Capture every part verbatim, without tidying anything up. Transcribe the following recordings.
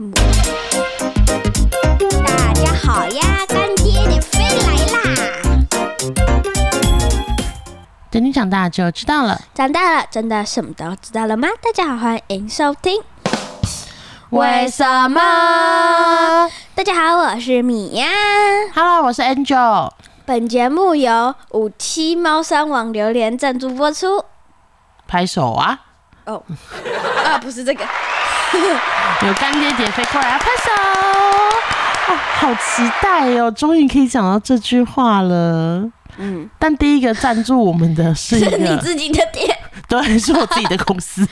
大家好呀，干爹你飞来啦！ 等你长大就知道了。 长大了，真的什么都知道了吗？大家好，欢迎收听。 为什么？ 大家好，我是米娅。 Hello， 我是 Angel。 本节目由五七猫山王榴莲赞助播出。 拍手啊！ 哦，啊，不是这个。 有干爹姐飞过来拍手，哦，好期待哦！终于可以讲到这句话了。嗯，但第一个赞助我们的是一个是你自己的店， 对，是我自己的公司。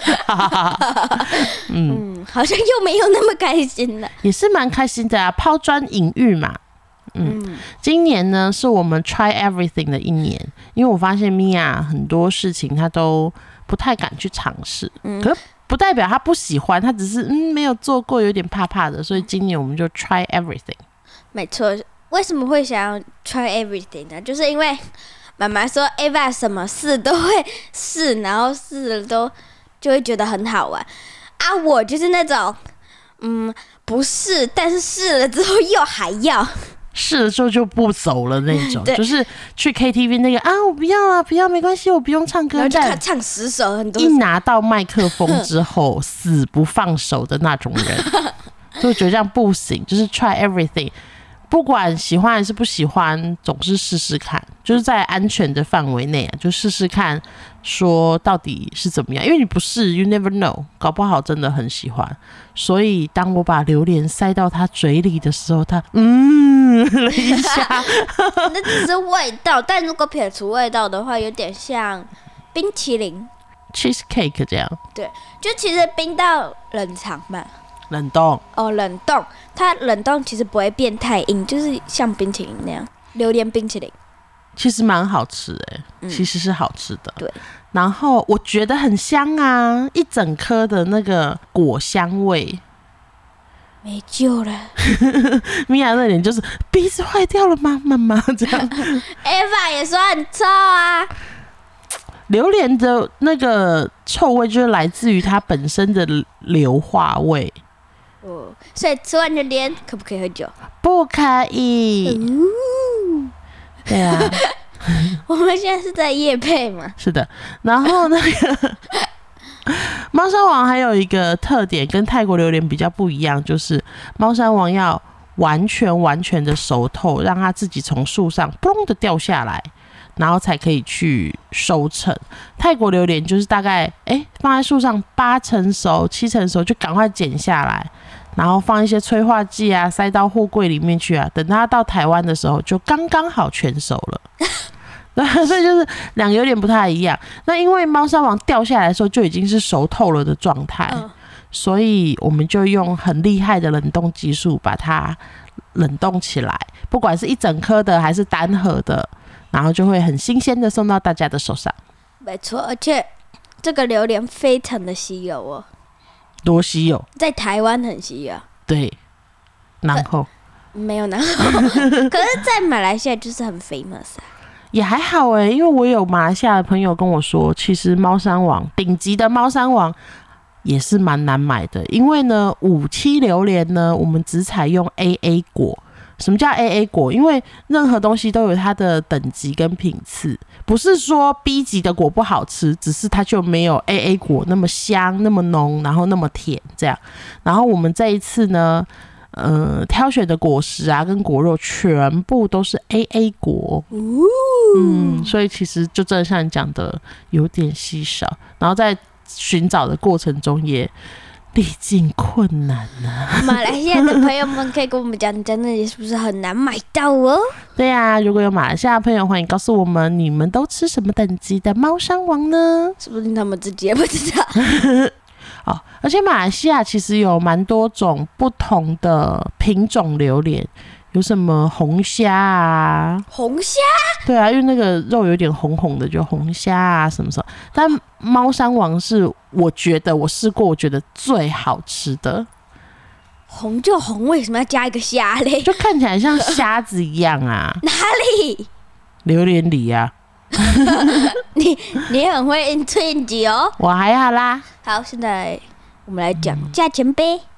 嗯, 嗯，好像又没有那么开心了， 也是蛮开心的啊，抛砖引玉嘛。嗯，嗯今年呢是我们 try everything 的一年，因为我发现米娅很多事情她都不太敢去尝试，嗯，可是不代表她不喜欢，她只是嗯没有做过，有点怕怕的，所以今年我们就 try everything。 没错，为什么会想要 try everything 呢？就是因为妈妈说 Eva 什么事都会试，然后试了都就会觉得很好玩啊。我就是那种嗯不试，但是试了之后又还要。 试了之后就不走了那种，就是去 K T V 那个啊，我不要啊，不要，没关系，我不用唱歌。 然后就唱十首，很多。 一拿到麦克风之后，死不放手的那种人，所以我觉得这样不行，就是 try everything， 不管喜欢还是不喜欢，总是试试看，就是在安全的范围内啊，就试试看，说到底是怎么样。因为你不试 ，you never know， 搞不好真的很喜欢。所以当我把榴莲塞到他嘴里的时候，他嗯了一下， 那只是味道，但如果撇除味道的话，有点像冰淇淋 cheesecake 这样。 对，就其实冰到冷藏嘛， 冷冻哦，冷冻，它冷冻其实不会变太硬，就是像冰淇淋那样，榴莲冰淇淋。 其实蛮好吃哎、欸嗯，其实是好吃的。 对， 然后我觉得很香啊，一整颗的那个果香味。 没救了， 米娅的脸就是鼻子坏掉了吗？妈妈这样。 Eva 也说很臭啊。 榴莲的那个臭味就是来自于它本身的硫化味。 哦，所以吃完榴莲可不可以喝酒？ 不可以。 嗯、 对啊。 我们现在是在业配嘛？ 是的。然后那个。猫山王还有一个特点跟泰国榴莲比较不一样，就是猫山王要完全完全的熟透，让它自己从树上砰的掉下来，然后才可以去收成。泰国榴莲就是大概哎放在树上八成熟七成熟就赶快剪下来，然后放一些催化剂啊，塞到货柜里面去啊，等它到台湾的时候就刚刚好全熟了。所以就是两个有点不太一样。那因为猫山王掉下来的时候就已经是熟透了的状态、嗯，所以我们就用很厉害的冷冻技术把它冷冻起来，不管是一整颗的还是单盒的，然后就会很新鲜的送到大家的手上。 没错，而且这个榴莲非常的稀有哦。 多稀有？在台湾很稀有。 对，然后没有然后，可是在马来西亚就是很 famous 啊。 也还好哎、欸，因为我有马来西亚的朋友跟我说，其实猫山王顶级的猫山王也是蛮难买的，因为呢，五七榴莲呢，我们只采用 A A 果。什么叫 A A 果？因为任何东西都有它的等级跟品次，不是说 B 级的果不好吃，只是它就没有 A A 果那么香、那么浓，然后那么甜这样。然后我们这一次呢。呃，挑选的果实啊，跟果肉全部都是 A A 果，嗯，所以其实就真的像你讲的，有点稀少。然后在寻找的过程中也历尽困难啊。 马来西亚的朋友们可以跟我们讲，在那里是不是很难买到哦？ 对啊，如果有马来西亚的朋友，欢迎告诉我们，你们都吃什么等级的猫山王呢？ 说不定他们自己也不知道。 哦，而且马来西亚其实有蛮多种不同的品种榴莲，有什么红虾啊？ 红虾？ 对啊，因为那个肉有点红红的，就红虾啊什么什么。但猫山王是我觉得我试过，我觉得最好吃的。 红就红，为什么要加一个虾嘞？ 就看起来像虾子一样啊。 哪里？ 榴莲里啊。 你你很会 intrigue 哦。 我还好啦。 好，现在我们来讲价钱呗。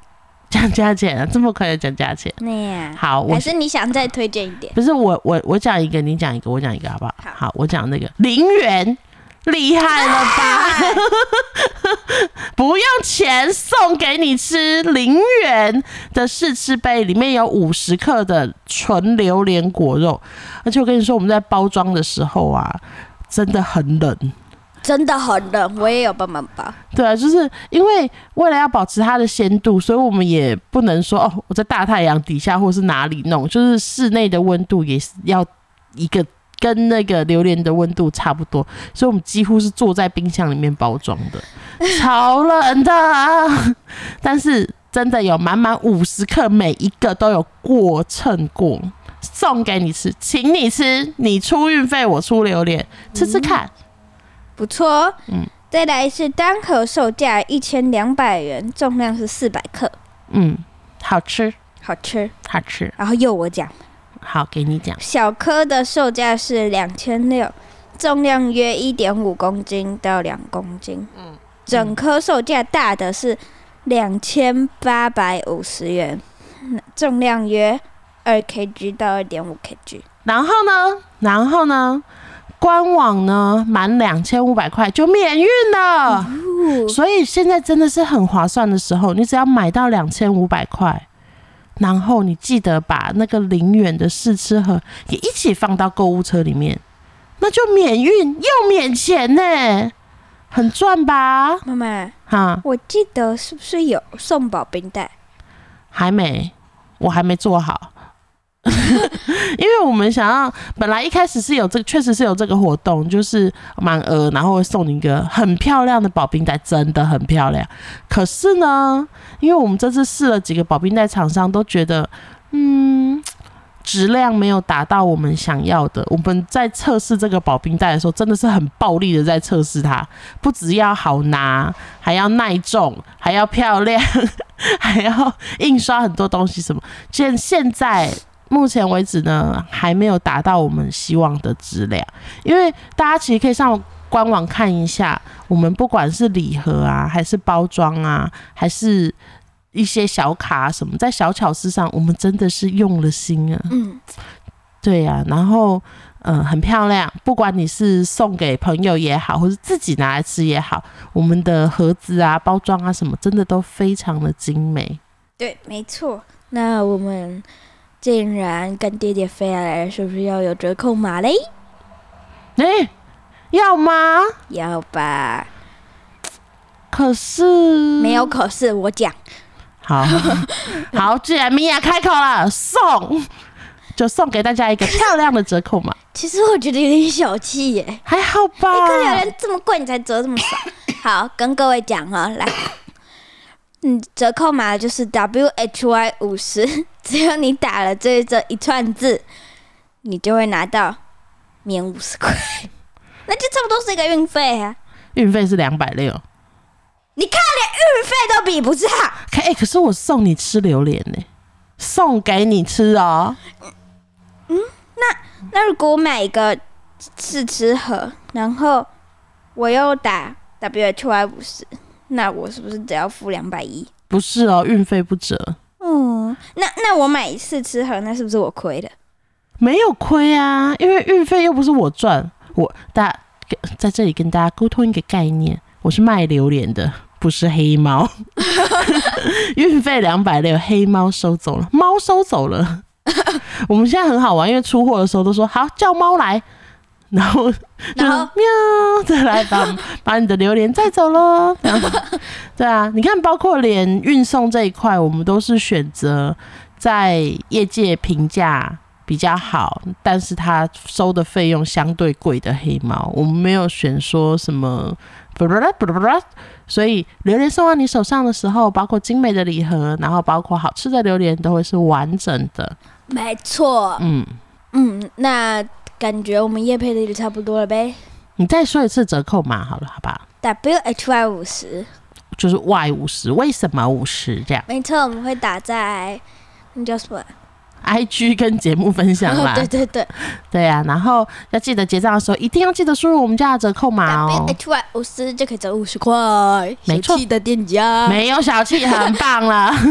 讲价钱啊，这么快就讲价钱？ 那样好，我还是你想再推荐一点？ 不是我我我讲一个，你讲一个，我讲一个，好不好？ 好， 好我讲那个零元。厉害了吧？不用钱送给你吃零元的试吃杯，里面有五十克的纯榴莲果肉，而且我跟你说，我们在包装的时候啊，真的很冷， 真的很冷，我也有帮忙包。 对啊，就是因为为了要保持它的鲜度，所以我们也不能说哦，我在大太阳底下或是哪里弄，就是室内的温度也是要一个。跟那个榴莲的温度差不多，所以我们几乎是坐在冰箱里面包装的，超冷的。但是真的有满满五十克，每一个都有过称过，送给你吃，请你吃，你出运费，我出榴莲，吃吃看，嗯、 不错。嗯，再来是单盒售价一千两百元，重量是四百克。 嗯，好吃， 好吃， 好吃。 然后又我讲。 好，给你讲。 小颗的售价是两千六，重量约一点五公斤到两公斤。嗯，整颗售价大的是两千八百五十元，重量约二 K G 到二点五 K G。 然后呢？然后呢？官网呢，满两千五百块就免运了、哦，所以现在真的是很划算的时候，你只要买到两千五百块。然后你记得把那个零元的试吃盒也一起放到购物车里面，那就免运又免钱呢，很赚吧？ 妈妈， 哈， 我记得是不是有送保冰袋？ 还没，我还没做好。因为我们想要，本来一开始是有这个，确实是有这个活动，就是满额，然后会送你一个很漂亮的保冰袋，真的很漂亮。可是呢，因为我们这次试了几个保冰袋厂商，都觉得，嗯，质量没有达到我们想要的。我们在测试这个保冰袋的时候，真的是很暴力的在测试它，不只要好拿，还要耐重，还要漂亮，还要印刷很多东西什么。现现在。目前为止呢，还没有达到我们希望的质量，因为大家其实可以上官网看一下，我们不管是礼盒啊，还是包装啊，还是一些小卡什么，在小巧思上，我们真的是用了心啊。嗯，对啊，然后呃很漂亮，不管你是送给朋友也好，或是自己拿来吃也好，我们的盒子啊、包装啊什么，真的都非常的精美。 对，没错。那我们。既然跟爹爹飞来了，是不是要有折扣码嘞？ 哎、欸，要吗？ 要吧。 可是没有，可是我讲。 好，好，既然米娅开口了，送就送给大家一个漂亮的折扣码。 其实我觉得有点小气耶。 还好吧？ 一颗榴莲这么贵，你才折这么少。好，跟各位讲哈，来。嗯，折扣码就是 W H Y 五十，只要你打了这这一串字，你就会拿到免五十块，那就差不多是一个运费啊。 运费是两百六， 你看连运费都比不上。 可、欸、可是我送你吃榴莲呢，送给你吃哦。 嗯，那那如果我买一个试吃盒，然后我又打 W H Y 五十。那我是不是只要付两百一？ 不是哦，运费不折。 嗯，那那我买一次吃盒，那是不是我亏了？ 没有亏啊，因为运费又不是我赚。我大家在这里跟大家沟通一个概念，我是卖榴莲的，不是黑猫。运费两百六，黑猫收走了，猫收走了。我们现在很好玩，因为出货的时候都说好叫猫来。然后，然后喵，再来把把你的榴莲载走咯。对啊，你看，包括连运送这一块，我们都是选择在业界评价比较好，但是它收的费用相对贵的黑猫，我们没有选说什么，所以榴莲送到你手上的时候，包括精美的礼盒，然后包括好吃的榴莲，都会是完整的。 没错。嗯嗯，那。感觉我们业配的也差不多了呗。 你再说一次折扣码好了，好吧 ？W H Y 五十， 就是 Y 五十，为什么五十这样？ 没错，我们会打在那叫什么 ？I G 跟节目分享啦。 对对对， 对啊，然后要记得结账的时候，一定要记得输入我们家的折扣码哦。 W H Y 五十就可以折五十块， 没错， 小气的店家没有小气，很棒了。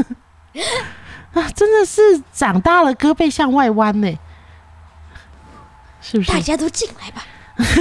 啊，真的是长大了胳膊向外弯呢，是不是？ 大家都进来吧，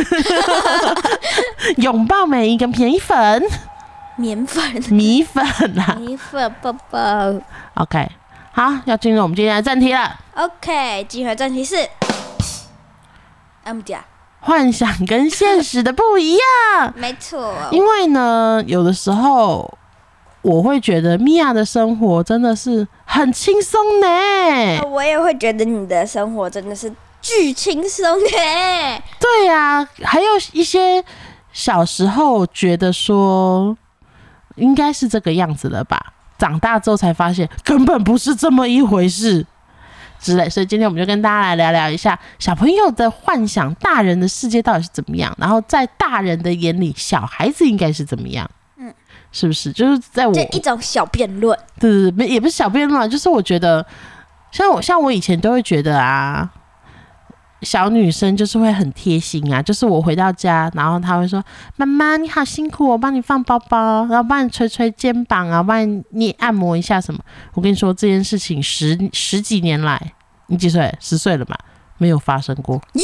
拥抱每一个米粉， 棉粉， 米粉啊， 米粉宝宝。 OK， 好，要进入我们今天的正题了。 OK， 今天的正题是，我们讲幻想跟现实的不一样。 没错， 因为呢，有的时候我会觉得米娅的生活真的是很轻松呢。 我也会觉得你的生活真的是巨轻松耶。 对呀、啊，还有一些小时候觉得说应该是这个样子了吧，长大之后才发现根本不是这么一回事之类。所以今天我们就跟大家来聊聊一下小朋友的幻想，大人的世界到底是怎么样，然后在大人的眼里小孩子应该是怎么样。嗯，是不是就是在我这一种小辩论？ 对对对，也不是小辩论，就是我觉得像我像我以前都会觉得啊，小女生就是会很贴心啊，就是我回到家，然后她会说：“妈妈你好辛苦，我帮你放包包，然后帮你捶捶肩膀啊，帮你捏按摩一下什么。”我跟你说这件事情十十几年来，你几岁？十岁了嘛？没有发生过。 有，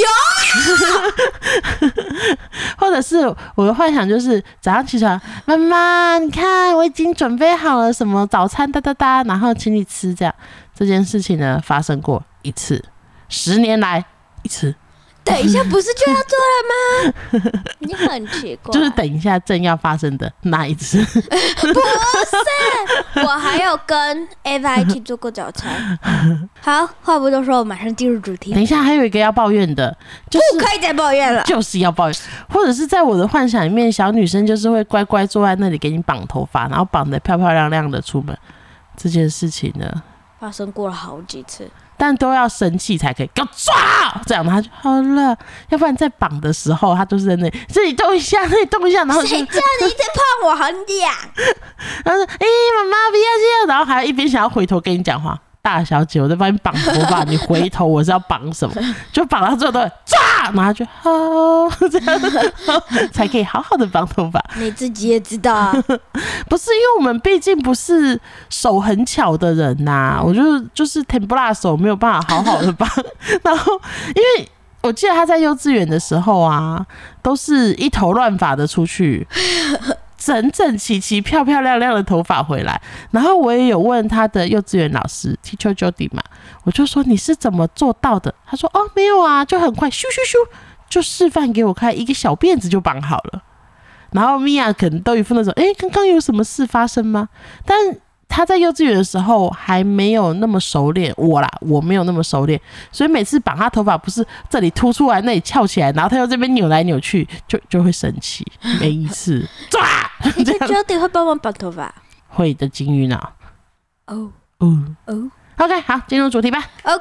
或者是我的幻想就是早上起床，妈妈你看我已经准备好了什么早餐哒哒哒，然后请你吃这样。这件事情呢发生过一次，十年来一次。 等一下不是就要做了吗？你很奇怪， 就是等一下正要发生的那一次。 不是，我还有跟 Eva 一起做过早餐。好，话不多说，我马上进入主题。 等一下还有一个要抱怨的，就是不可以再抱怨了， 就是要抱怨，或者是在我的幻想里面，小女生就是会乖乖坐在那里给你绑头发，然后绑得漂漂亮亮的出门。这件事情呢， 发生过了好几次。 但都要生气才可以，给我抓！这样他就好了，要不然在绑的时候，他就是在那里这里动一下，那里动一下，然后就谁叫你一直碰我很痒？ 然后说：“哎、欸，妈妈不要这样！”然后还一边想要回头跟你讲话，大小姐，我在帮你绑头发，你回头我是要绑什么？就绑到最后都会抓，然后就好，这样才可以好好的绑头发。 你自己也知道啊， 不是因为我们毕竟不是手很巧的人呐、啊，我就就是 tempura 手没有办法好好的绑。然后因为我记得他在幼稚园的时候啊，都是一头乱发的出去。整整齐齐、漂漂亮亮的头发回来，然后我也有问他的幼稚园老师 Teacher Jody 嘛，我就说你是怎么做到的？他说哦没有啊，就很快咻咻咻就示范给我看，一个小辫子就绑好了。然后米娅可能都一副那种，哎，刚刚有什么事发生吗？但他在幼稚园的时候还没有那么熟练，我啦，我没有那么熟练，所以每次绑他头发不是这里凸出来，那里翘起来，然后他又这边扭来扭去，就就会生气。每一次抓， 而且 Jody 会帮忙绑头发， 会的金鱼脑。 哦哦哦 ，OK， 好，进入主题吧。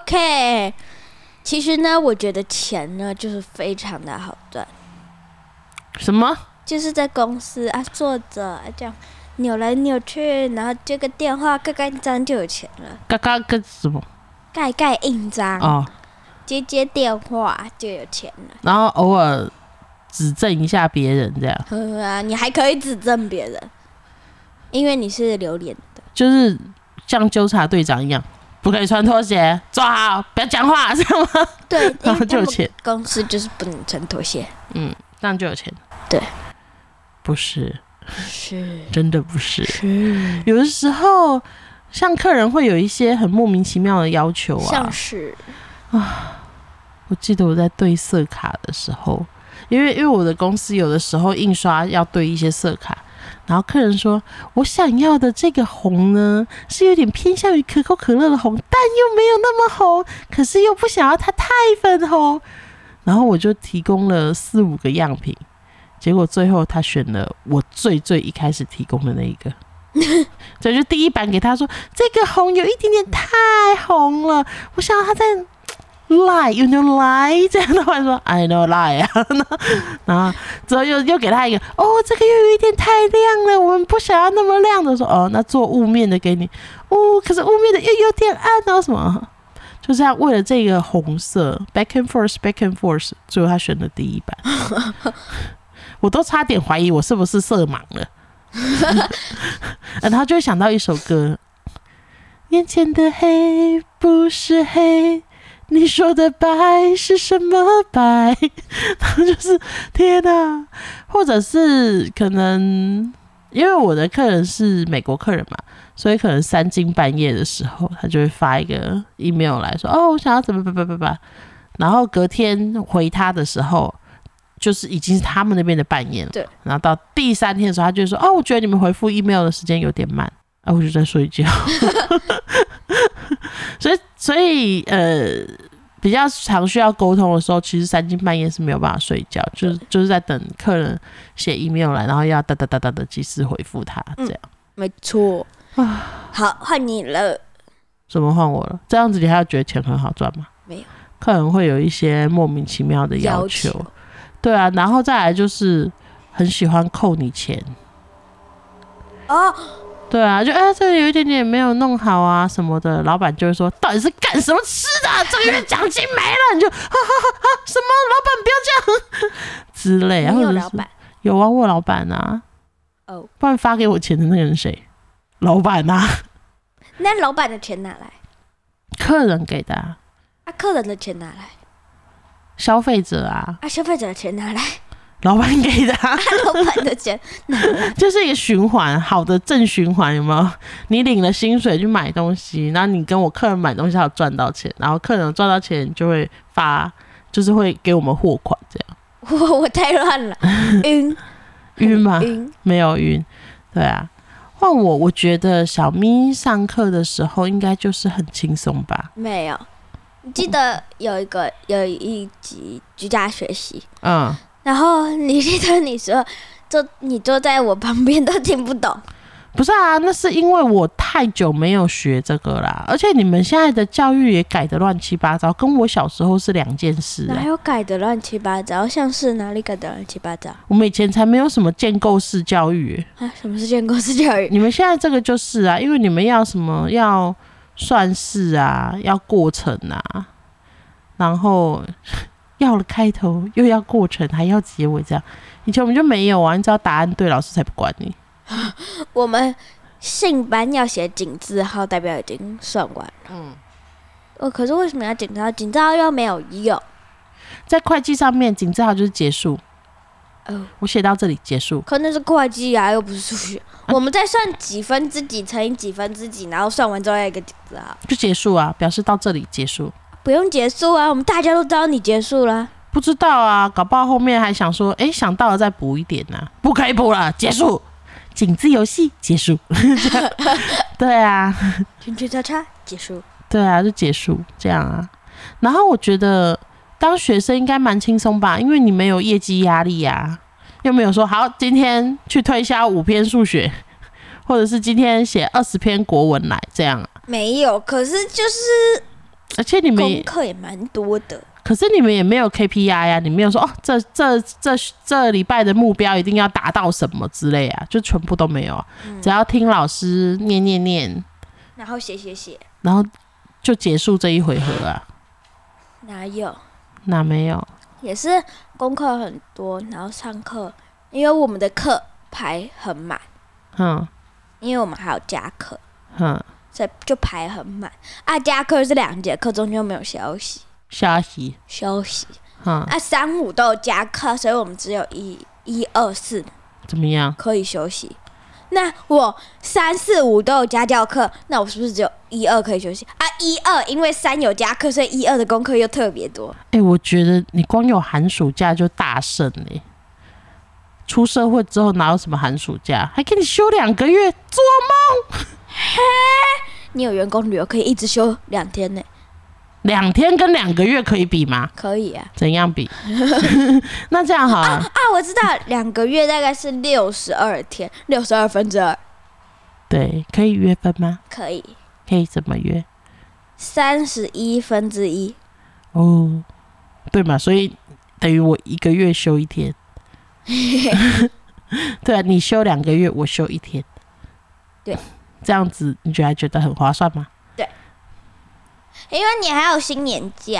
OK， 其实呢，我觉得钱呢就是非常的好赚。 什么？ 就是在公司啊，坐着这样。扭来扭去，然后接个电话，盖盖印章就有钱了。 嘎嘎个什么？ 盖盖印章哦， 接接电话就有钱了。 然后偶尔指正一下别人，这样。 呵啊，你还可以指正别人，因为你是榴莲的， 就是像纠察队长一样，不可以穿拖鞋，抓好，不要讲话，这样吗？ 对， 然后就有钱。 公司就是不能穿拖鞋。 嗯，这样就有钱。 对， 不是。 是， 真的不是。 是， 有的时候，像客人会有一些很莫名其妙的要求啊， 像是啊，我记得我在对色卡的时候，因为因为我的公司有的时候印刷要对一些色卡，然后客人说我想要的这个红呢，是有点偏向于可口可乐的红，但又没有那么红，可是又不想要它太粉红，然后我就提供了四五个样品。结果最后他选了我最最一开始提供的那一个，所以就第一版给他说这个红有一点点太红了，我想要他在 lie you know lie 这样的话说 I know lie 啊，然后之后又又给他一个哦这个又有一点太亮了，我们不想要那么亮的，我说哦那做雾面的给你，哦可是雾面的又有点暗啊什么，就这样为了这个红色 back and forth back and forth， 最后他选了第一版。我都差点怀疑我是不是色盲了。然后就会想到一首歌， 眼前的黑不是黑，你说的白是什么白？然后就是天哪，或者是可能因为我的客人是美国客人嘛，所以可能三更半夜的时候，他就会发一个 email 来说，哦，我想要怎么怎么怎么，然后隔天回他的时候，就是已经是他们那边的半夜了。 对。 然后到第三天的时候，他就说，哦，我觉得你们回复 email 的时间有点慢。啊，我就在睡觉，所以所以呃，比较常需要沟通的时候，其实三更半夜是没有办法睡觉，就是就是在等客人写 email 来，然后要哒哒哒哒的及时回复他，这样。 嗯、没错。好，换你了。 怎么换我了？这样子你还要觉得钱很好赚吗？ 没有， 客人会有一些莫名其妙的要求。要求对啊，然后再来就是很喜欢扣你钱。 哦。 对啊，就哎、欸，这个有一点点没有弄好啊什么的，老板就会说，到底是干什么吃的、啊？这个月奖金没了，你就哈哈哈哈，什么老板不要这样之类啊。 你有老板？ 有啊，我有老板啊。哦、oh. 不然发给我钱的那个人谁？老板啊。 那老板的钱哪来？ 客人给的啊。 啊，客人的钱哪来？ 消费者啊。 啊，消费者的钱哪来？ 老板给的、啊啊，老板的钱哪来？ 就是一个循环，好的正循环，有没有？你领了薪水去买东西，然后你跟我客人买东西，还有赚到钱，然后客人赚到钱就会发，就是会给我们货款，这样。 我我太乱了，晕晕吗？ 晕没有晕，对啊。换我，我觉得小咪上课的时候应该就是很轻松吧？ 没有，你记得有一个有一集居家学习， 嗯。 然后你记得你说，坐你坐在我旁边都听不懂。 不是啊，那是因为我太久没有学这个啦，而且你们现在的教育也改得乱七八糟，跟我小时候是两件事、啊。 哪有改得乱七八糟？像是哪里改得乱七八糟？ 我们以前才没有什么建构式教育、 欸、啊！什么是建构式教育？ 你们现在这个就是啊，因为你们要什么要算式啊，要过程啊，然后。要了开头，又要过程，还要结尾，这样以前我们就没有啊。你只要答案对，老师才不管你。 我们信班要写井字号，代表已经算完了。嗯，哦，可是为什么要井字号？井字号又没有用。 在会计上面，井字号就是结束。哦，我写到这里结束。 可那是会计啊，又不是数学。啊、我们在算几分之几乘以几分之几，然后算完之后要一个井字号， 就结束啊，表示到这里结束。 不用结束啊，我们大家都知道你结束了。 不知道啊，搞不好后面还想说，哎、欸，想到了再补一点啊，不可以补了，结束，井字游戏结束。对啊， 圈圈叉叉结束。 对啊，就结束这样啊。然后我觉得当学生应该蛮轻松吧，因为你没有业绩压力啊，又没有说好今天去推销五篇数学，或者是今天写二十篇国文来这样、啊。 没有，可是就是。 而且你们功课也蛮多的， 可是你们也没有 K P I 呀、啊，你没有说哦，这这这这礼拜的目标一定要达到什么之类啊，就全部都没有啊，嗯、只要听老师念念念， 然后写写写， 然后就结束这一回合啊。 哪有？ 哪没有？ 也是功课很多，然后上课，因为我们的课排很满，嗯，因为我们还有加课，嗯。所以就排很满啊！加课是两节课，中间没有休息。 休息。 休息。嗯。啊，三五都有加课，所以我们只有一、一二四。 怎么样？ 可以休息。那我三四五都有家教课，那我是不是只有一二可以休息啊？一二因为三有加课，所以一二的功课又特别多。 哎、欸，我觉得你光有寒暑假就大胜嘞、欸。出社会之后哪有什么寒暑假，还给你休两个月，做梦！ 嘿，你有员工旅游可以一直休两天呢。 两天跟两个月可以比吗？ 可以啊。 怎样比？那这样好 啊, 啊啊！我知道，两个月大概是六十二天，六十二分之二。 对，可以约分吗？ 可以。 可以怎么约？ 三十一分之一。 哦，对嘛，所以等于我一个月休一天。对啊，你休两个月，我休一天。 对， 这样子你觉得还觉得很划算吗？ 对，因为你还有新年假。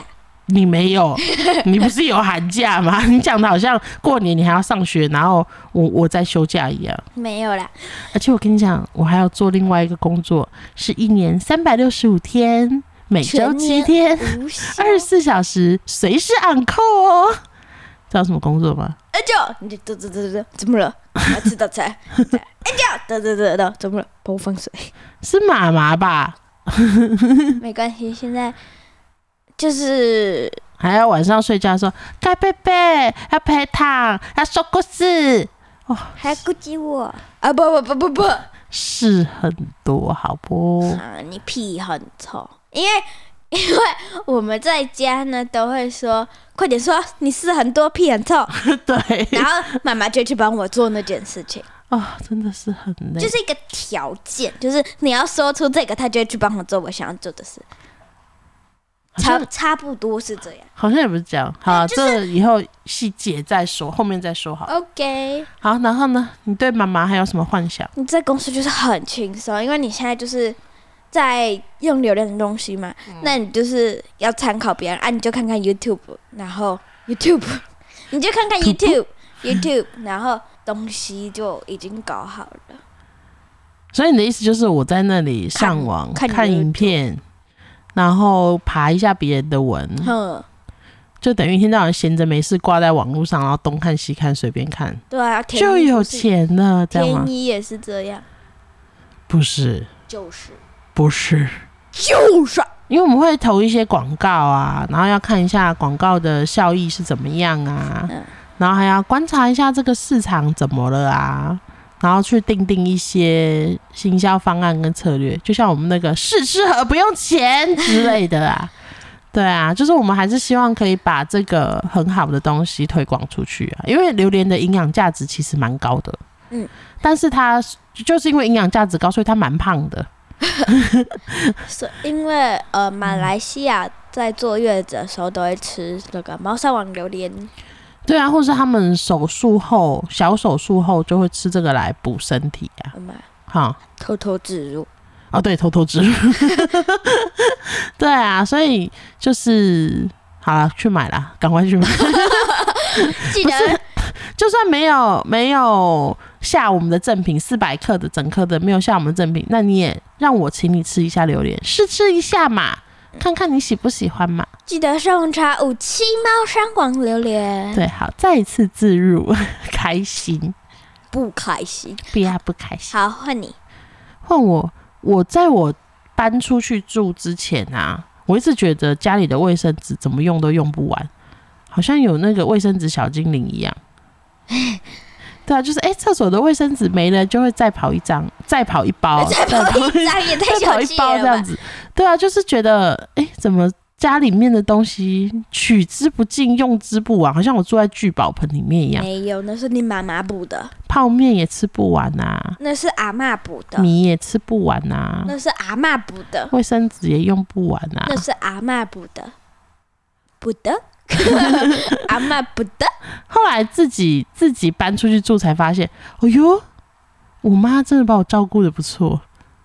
你没有，你不是有寒假吗？你讲的好像过年你还要上学，然后我我在休假一样。 没有啦， 而且我跟你讲，我还要做另外一个工作，是一年三百六十五天，每周七天，二十四小时，随时 on call 哦。知道什么工作吗？ 哎叫你得得得得，怎么了？要吃早餐。哎叫得得得得，怎么了？帮我放水。 是妈妈吧？ 没关系，现在。就是还要晚上睡觉的时候，盖贝贝要陪躺，要说故事， 哦，还要顾及我啊！不不不不不， 事很多，好不？ 啊，你屁很臭，因为因为我们在家呢都会说，快点说你事很多，屁很臭， 对， 然后妈妈就去帮我做那件事情。 哦，真的是很累， 就是一个条件，就是你要说出这个，他就会去帮我做我想要做的事。差差不多是这样， 好像也不是这样。好，就是、这以后细节再说，后面再说好。 OK。 好，然后呢？你对妈妈还有什么幻想？ 你在公司就是很轻松，因为你现在就是在用流量的东西嘛，嗯、那你就是要参考别人啊，你就看看 YouTube， 然后 YouTube， 你就看看 YouTube YouTube， 然后东西就已经搞好了。 所以你的意思就是我在那里上网 看, 看, 看影片。然后爬一下别人的文，就等于一天到晚闲着没事挂在网络上，然后东看西看随便看， 对啊， 就有钱了，这样吗？ 天一也是这样， 不是， 就是不是， 就是因为我们会投一些广告啊，然后要看一下广告的效益是怎么样啊，嗯、然后还要观察一下这个市场怎么了啊。然后去定定一些行销方案跟策略，就像我们那个试吃盒不用钱之类的啊，对啊，就是我们还是希望可以把这个很好的东西推广出去啊，因为榴莲的营养价值其实蛮高的，嗯，但是它就是因为营养价值高，所以它蛮胖的。 是因为呃，马来西亚在坐月子的时候都会吃那个猫山王榴莲。 对啊，或是他们手术后小手术后就会吃这个来补身体啊。好， 偷偷植入。 哦，对，偷偷植入。对啊，所以就是好了，去买啦，赶快去买。 记得， 就算没有没有下我们的赠品四百克的整颗的没有下我们的赠品，那你也让我请你吃一下榴莲，试吃一下嘛。看看你喜不喜欢嘛？ 记得上网查五七猫山王榴莲。 对，好，再一次置入，开心不开心？ 不要不开心。 好，换你， 换我。我在我搬出去住之前啊，我一直觉得家里的卫生纸怎么用都用不完，好像有那个卫生纸小精灵一样。对啊，就是哎，厕所的卫生纸没了，就会再跑一张，再跑一包， 再跑一张也太小气了吧，再跑一包这样子。 对啊，就是觉得哎，怎么家里面的东西取之不尽，用之不完，好像我住在聚宝盆里面一样。 没有，那是你妈妈补的。 泡面也吃不完啊， 那是阿嬷补的。 米也吃不完啊， 那是阿嬷补的。 卫生纸也用不完啊， 那是阿嬷补的，补的。阿嬷补的。 后来自己自己搬出去住才发现，哦哟，我妈真的把我照顾得不错。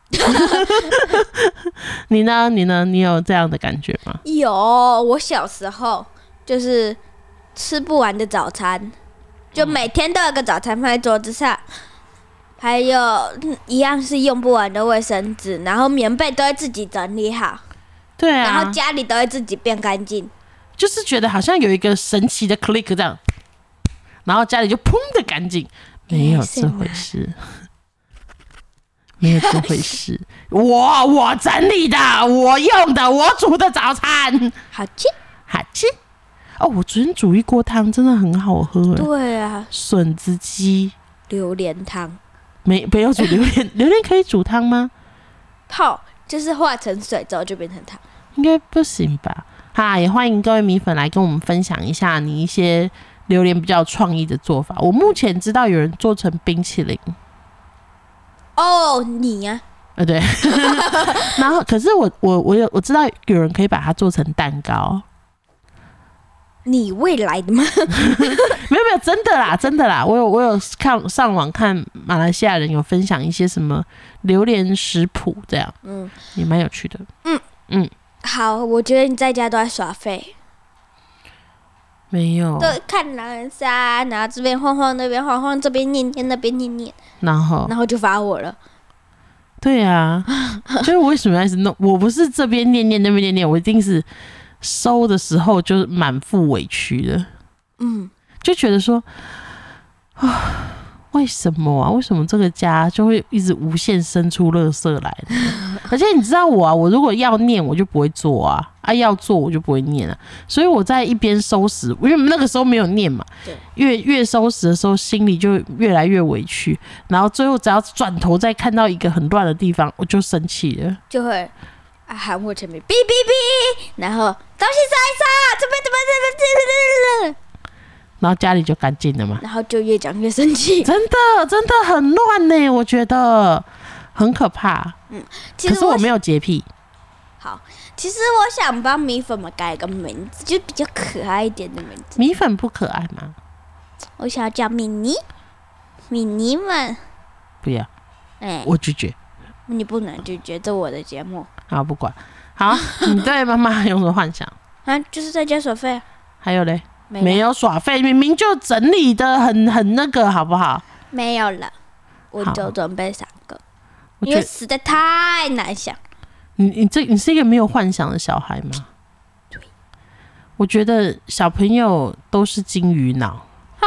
你呢？你呢？你有这样的感觉吗？ 有，我小时候就是吃不完的早餐，就每天都有个早餐放在桌子上，还有一样是用不完的卫生纸，然后棉被都会自己整理好， 对啊， 然后家里都会自己变干净。 就是觉得好像有一个神奇的 click 这样，然后家里就砰的干净，没有这回事，没有这回事。我我整理的，我用的，我煮的早餐， 好吃好吃。哦，我昨天煮一锅汤，真的很好喝。 对啊， 笋子鸡榴莲汤， 没没有煮榴莲，榴莲可以煮汤吗？ 泡就是化成水之后就变成汤， 应该不行吧？哈，也欢迎各位米粉来跟我们分享一下你一些榴莲比较创意的做法。我目前知道有人做成冰淇淋。 哦，你呀、啊？ 呃，对。然后，可是我我我有我知道有人可以把它做成蛋糕。 你未来的吗？ 没有没有，真的啦，真的啦。我有我有看上网看马来西亚人有分享一些什么榴莲食谱，这样，嗯，也蛮有趣的。嗯嗯。 好，我觉得你在家都在耍废。 没有， 都看狼人杀，然后这边晃晃，那边晃晃，这边念念，那边念念， 然后然后就罚我了。 对啊，就是我为什么要一直弄？我不是这边念念那边念念，我一定是收的时候就是满腹委屈的， 嗯， 就觉得说啊。为什么啊？为什么这个家就会一直无限生出垃圾来呢？而且你知道我啊，我如果要念，我就不会做啊；啊，要做我就不会念啊。所以我在一边收拾，因为那个时候没有念嘛，越越收拾的时候，心里就越来越委屈。然后最后只要转头再看到一个很乱的地方，我就生气了， 就会啊喊我前面哔哔哔，然后东西擦一擦，这边这边这边这边。 然后家里就干净了嘛， 然后就越讲越生气， 真的真的很乱呢，我觉得很可怕。 嗯，其实可是我没有洁癖。 好，其实我想帮米粉们改个名字，就比较可爱一点的名字。 米粉不可爱吗？ 我想要叫米妮，米妮们。 不要， 哎、欸， 我拒绝。 你不能拒绝，这我的节目。 好，不管。好，你对妈妈有什么幻想？ 啊，就是在家耍废。 还有嘞？ 没, 没有耍废，明明就整理的很很那个，好不好？ 没有了，我就准备三个，因为实在太难想。 你你这你是一个没有幻想的小孩吗？ 对， 我觉得小朋友都是金鱼脑啊，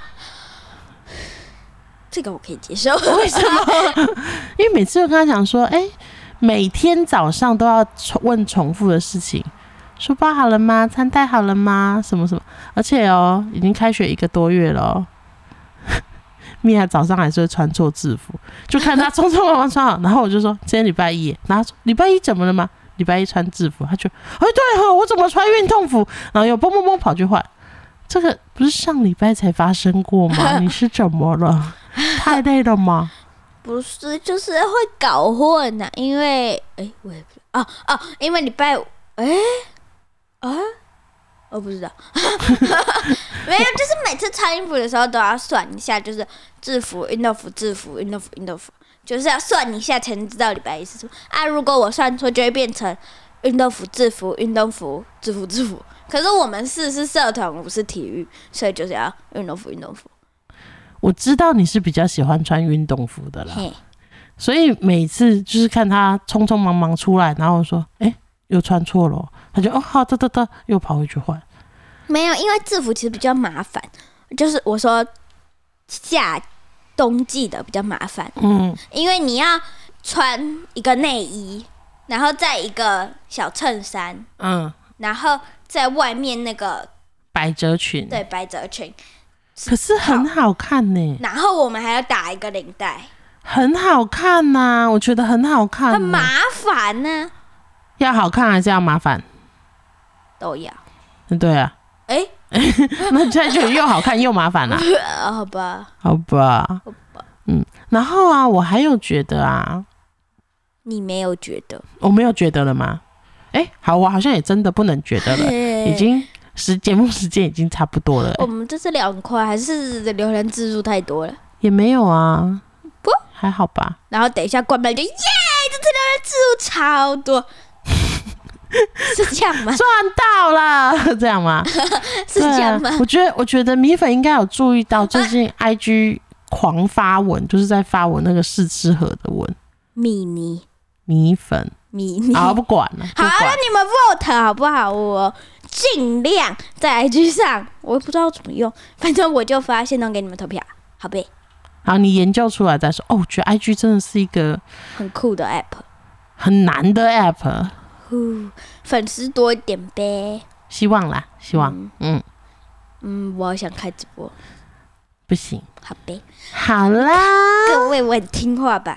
这个我可以接受。 为什么？因为每次我跟他讲说，哎、欸，每天早上都要问重复的事情。书包好了吗？餐袋好了吗？什么什么？而且哦，已经开学一个多月了哦。米娅早上还是会穿错制服，就看她匆匆忙忙穿好，然后我就说今天礼拜一，然后说礼拜一怎么了吗？礼拜一穿制服，他就哎对哈、哦，我怎么穿运动服？然后又蹦蹦蹦跑去换，这个不是上礼拜才发生过吗？你是怎么了？太累了吗？ 不是，就是会搞混呐、啊，因为哎，我也不哦哦，因为礼拜五哎。啊，我不知道，没有，就是每次穿衣服的时候都要算一下，就是制服、运动服、制服、运动服、运动服，就是要算一下才能知道礼拜一是什么啊。如果我算错，就会变成运动服、制服、运动服、制服、制服。可是我们是是社团，不是体育，所以就是要运动服、运动服。 我知道你是比较喜欢穿运动服的啦，所以每次就是看他匆匆忙忙出来，然后我说，哎、欸，又穿错了。他就哦好的的的，又跑回去换。 没有，因为制服其实比较麻烦，就是我说夏冬季的比较麻烦。嗯，因为你要穿一个内衣，然后再一个小衬衫，嗯，然后在外面那个百褶裙， 对，百褶裙， 可是很好看呢。 然后我们还要打一个领带，很好看呐、啊，我觉得很好看， 很麻烦呢、啊。 要好看还是要麻烦？ 都要， 对啊，哎、欸，那现在就又好看又麻烦啦、 啊。好吧， 好吧，好吧，嗯，然后啊，我还有觉得啊， 你没有觉得？ 我没有觉得了吗？哎、欸，好，我好像也真的不能觉得了，已经时节目时间已经差不多了、欸。 我们这次聊很快，还是流量字数太多了？ 也没有啊， 不还好吧。 然后等一下关麦就耶，这次流量字数超多。是这样吗？ 赚到了，这样吗？ 是这样吗？ 啊、我觉得，我觉得米粉应该有注意到，最近 I G 狂发文，就是在发我那个试吃盒的文。 米妮， 米粉， 米妮， 好，不管了。 好，那你们 vote 好不好？我尽量在 I G 上，我不知道怎么用，反正我就发现能给你们投票，好呗。 好，你研究出来再说。哦，我觉得 I G 真的是一个很酷的 app， 很难的 app。 粉丝多一点呗， 希望啦，希望，嗯 嗯, 嗯，我好想开直播， 不行， 好呗， 好啦， 各位我很听话吧？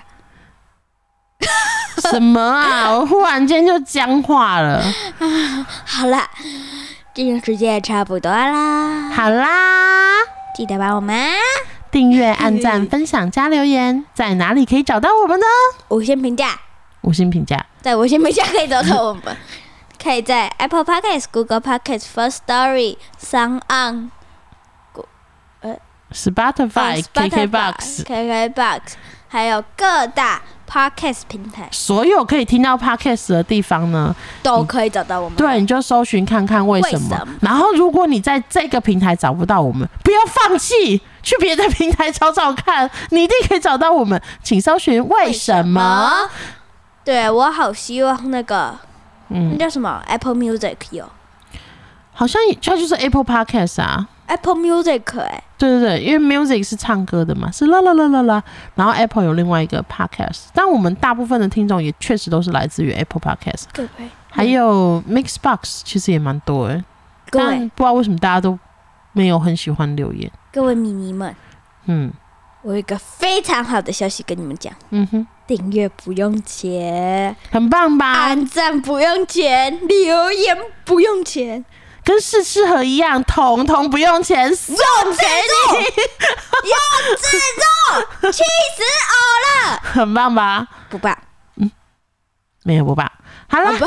什么啊？我忽然间就僵化了。 好啦，今天时间也差不多啦， 好啦， 记得帮我们订阅、按赞、分享、加留言，在哪里可以找到我们呢？ 五星评价。 五星评价， 在五星评价可以找到我们，可以在 Apple Podcast、Google Podcast、First Story、Sound On、 呃 Spotify、K K Box、 K K Box， 还有各大 Podcast 平台， 所有可以听到 Podcast 的地方呢， 都可以找到我们。 对，你就搜寻看看为什么。 为什么然后，如果你在这个平台找不到我们，不要放弃，去别的平台找找看，你一定可以找到我们。请搜寻为什么。 对，我好希望那个， 嗯， 那叫什么 Apple Music 有， 好像它就是 Apple Podcast 啊。 Apple Music 哎、欸， 对对对，因为 Music 是唱歌的嘛，是啦啦啦啦啦。然后 Apple 有另外一个 Podcast， 但我们大部分的听众也确实都是来自于 Apple Podcast， 对， 还有 Mixbox 其实也蛮多的，但不知道为什么大家都没有很喜欢留言。 各位迷迷们， 嗯， 我有一个非常好的消息跟你们讲， 嗯哼， 订阅不用钱， 很棒吧？ 按赞不用钱，留言不用钱。 跟试吃盒一样，统统不用钱，送给你， 用自助，气死我了！ 很棒吧？ 不棒， 嗯，没有不棒。好啦，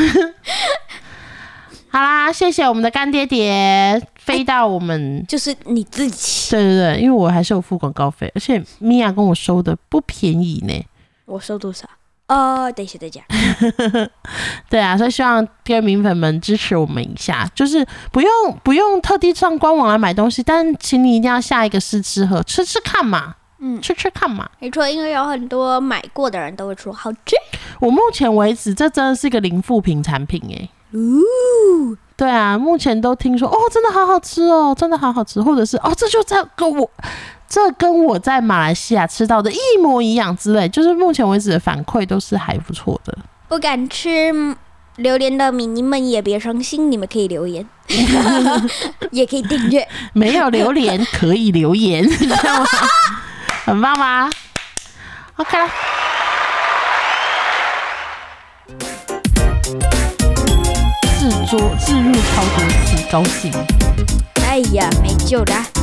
好啦，谢谢我们的干爹爹，飞到我们、 欸、就是你自己。 对对对，因为我还是有付广告费，而且米娅跟我收的不便宜呢。 我收多少？哦，等一下再讲。 对啊，所以希望各位米粉们支持我们一下，就是不用不用特地上官网来买东西，但请你一定要下一个试吃盒，吃吃看嘛，嗯，吃吃看嘛。 没错，因为有很多买过的人都会说好吃。 我目前为止，这真的是一个零负评产品哎。 哦， 对啊，目前都听说哦，真的好好吃哦，真的好好吃，或者是哦，这就在跟我。这跟我在马来西亚吃到的一模一样之类，就是目前为止的反馈都是还不错的。 不敢吃榴莲的迷你们也别伤心，你们可以留言，也可以订阅。 没有榴莲可以留言，你知道吗？很棒吧 ？OK 啦。自作自入超多次，高兴。 哎呀，没救啦！